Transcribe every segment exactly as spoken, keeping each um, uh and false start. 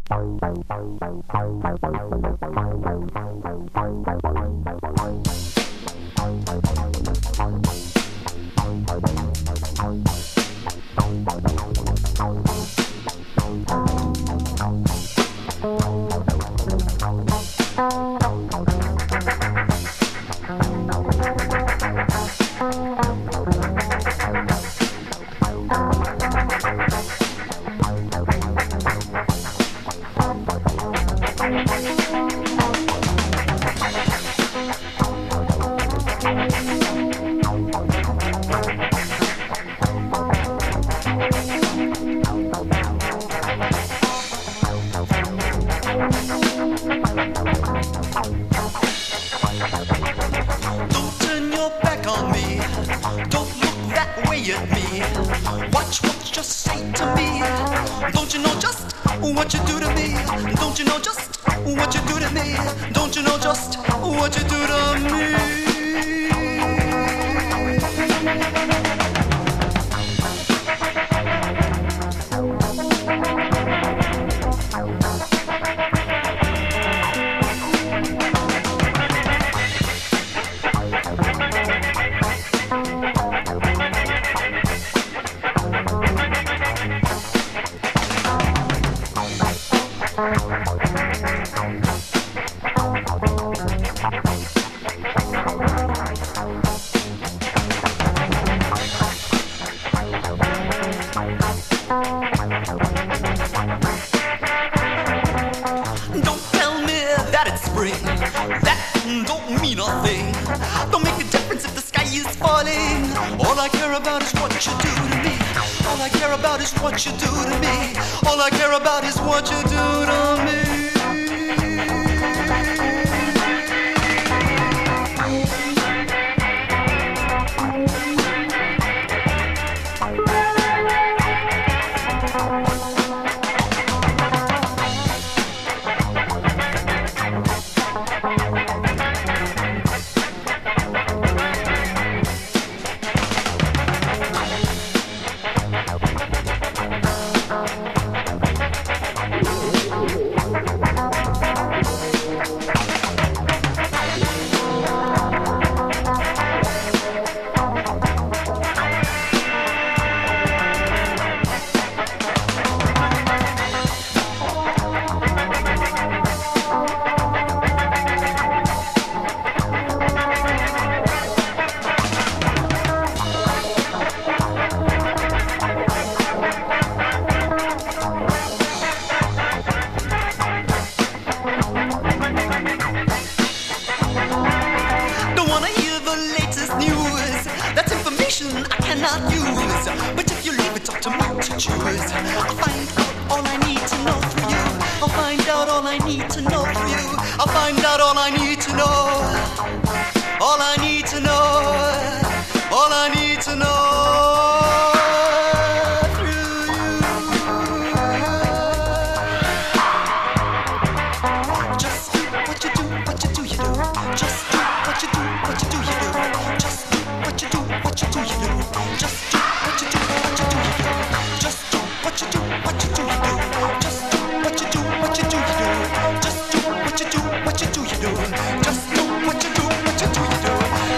Don't turn your back on me. Don't look that way at me. Watch what you just say to me. Don't you know just what you do to me? Don't you know just what you do to me? Don't you know just what you do to me? Don't tell me that it's spring. That don't mean a thing. Don't make a difference if the sky is falling. All I care about is what you do to me. All I care about is what you do to me. All I care about is what you do to me. I cannot use, but if you leave it up to me to choose, I'll find out all I need to know for you. I'll find out all I need to know for you. I'll find out all I need to know. All I need to know. All I need to know. Just do what you do, what you do, you do. Just do what you do, what you do, you do. Just do what you do, what you do, you do. Just do what you do, what you do, you do. Just do what you do, what you do, you do. Just do what you do, what you do, you do. Just do what you do, what you do, you do. Just do what you do, what you do, you do.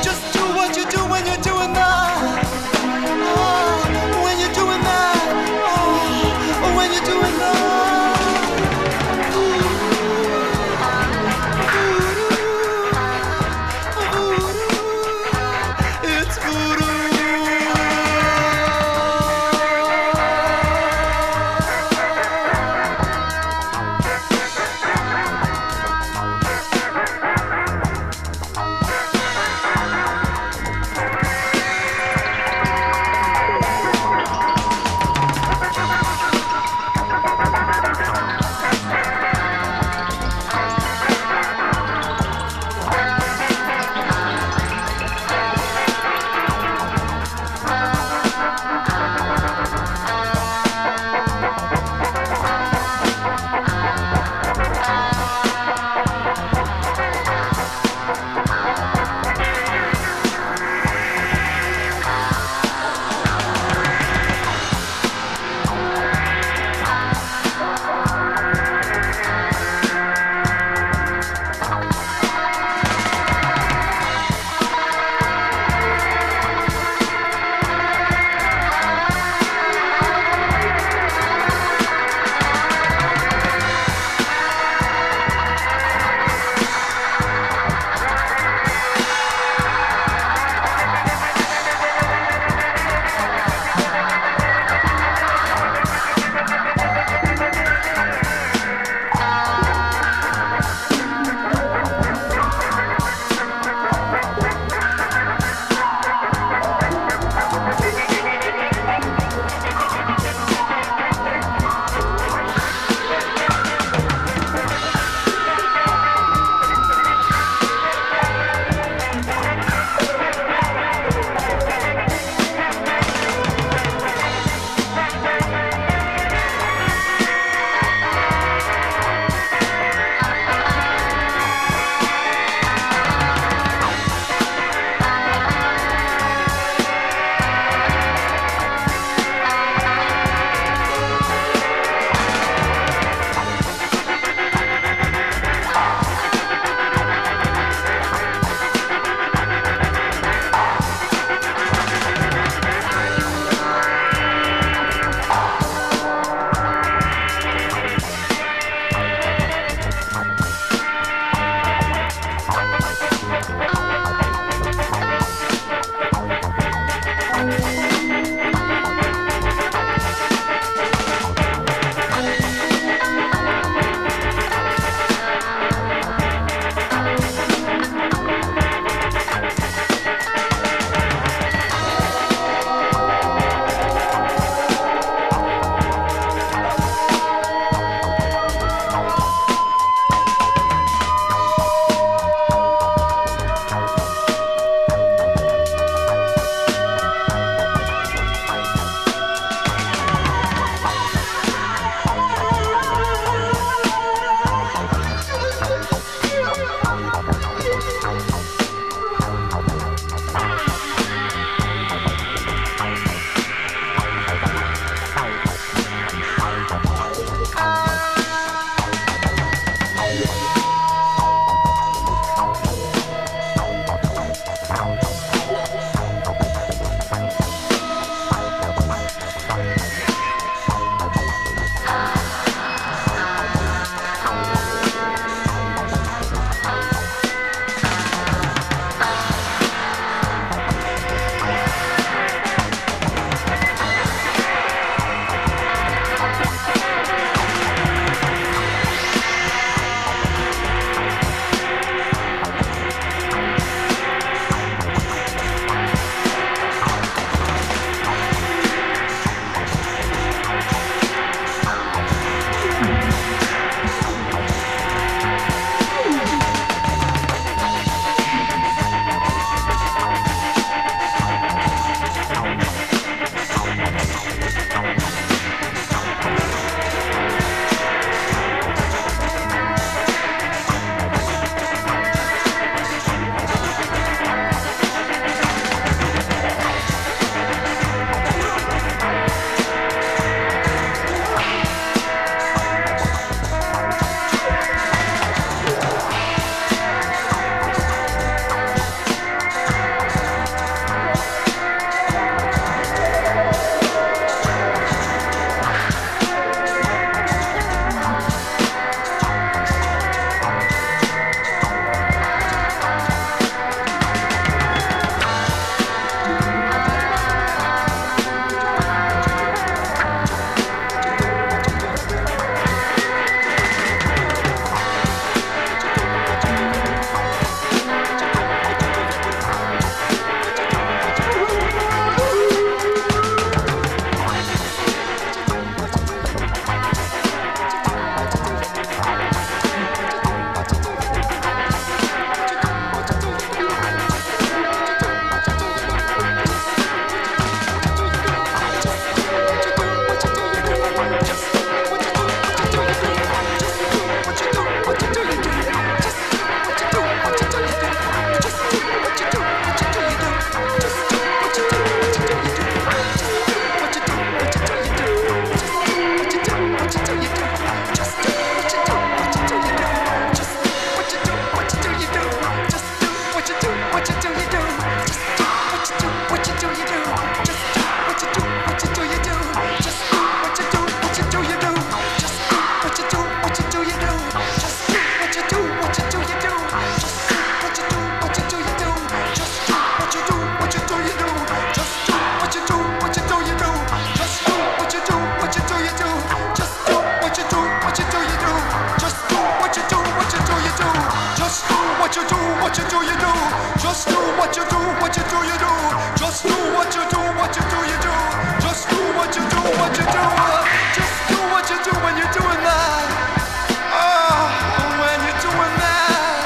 what you do, you do. Just do what you do, what you do, you do. Just do what you do, what you do, you do. Just do what you do, what you do. Just do what you do when you're doing that. Oh, when you're doing that.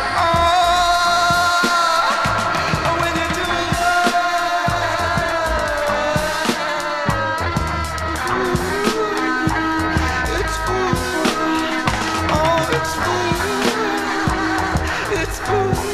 Oh, when you're doing that. It's food. Oh, it's food. It's food.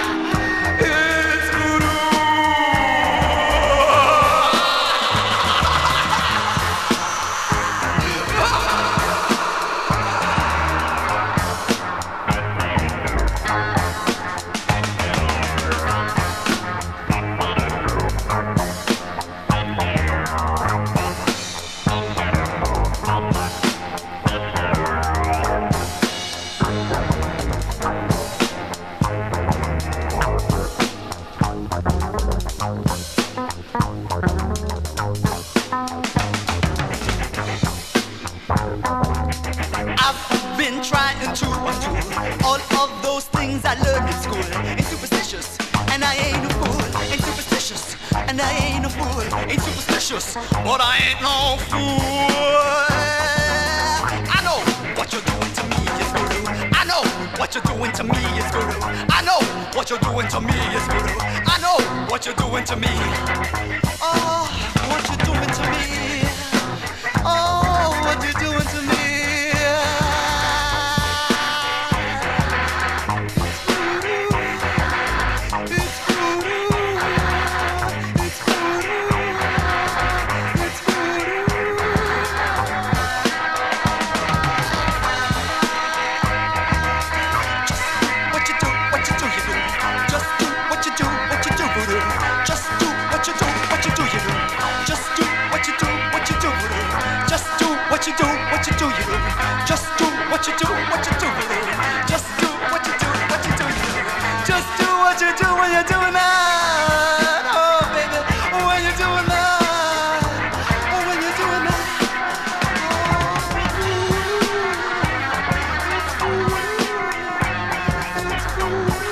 I've been trying to undo all of those things I learned in school. Ain't superstitious, and I ain't a fool. Ain't superstitious, and I ain't a fool. Ain't superstitious, but I ain't no fool. I know what you're doing to me is voodoo. I know what you're doing to me is voodoo. I know what you're doing to me is voodoo. I know what you're doing to me. Oh, what you're doing to me. Oh, what you're doing to me. What you do, what you do, you do. Just do what you do, what you do, you do. Just do what you do, what you do, you do. Just do what you do when you're doing that. Oh, baby, when you're doing that. Oh, when you're doing that. Oh, it's cool. It's cool.